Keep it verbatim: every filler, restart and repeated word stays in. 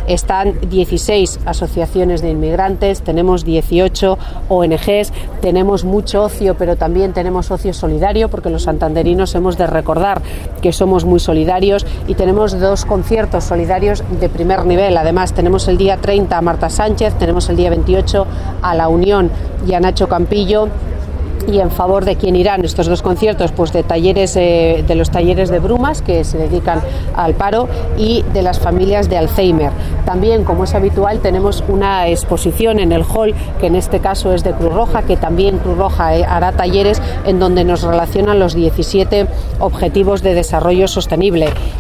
están dieciséis asociaciones de inmigrantes, tenemos dieciocho O N Ges, tenemos mucho ocio, pero también tenemos ocio solidario, porque los santanderinos hemos de recordar que somos muy solidarios, y tenemos dos conciertos solidarios de primer nivel. Además, tenemos el día treinta a Marta Sánchez, tenemos el día veintiocho a La Unión y a Nacho Campillo. ¿Y en favor de quién irán estos dos conciertos? Pues de talleres, eh, de los talleres de Brumas, que se dedican al paro, y de las familias de Alzheimer. También, como es habitual, tenemos una exposición en el hall, que en este caso es de Cruz Roja, que también Cruz Roja eh, hará talleres en donde nos relacionan los diecisiete Objetivos de Desarrollo Sostenible.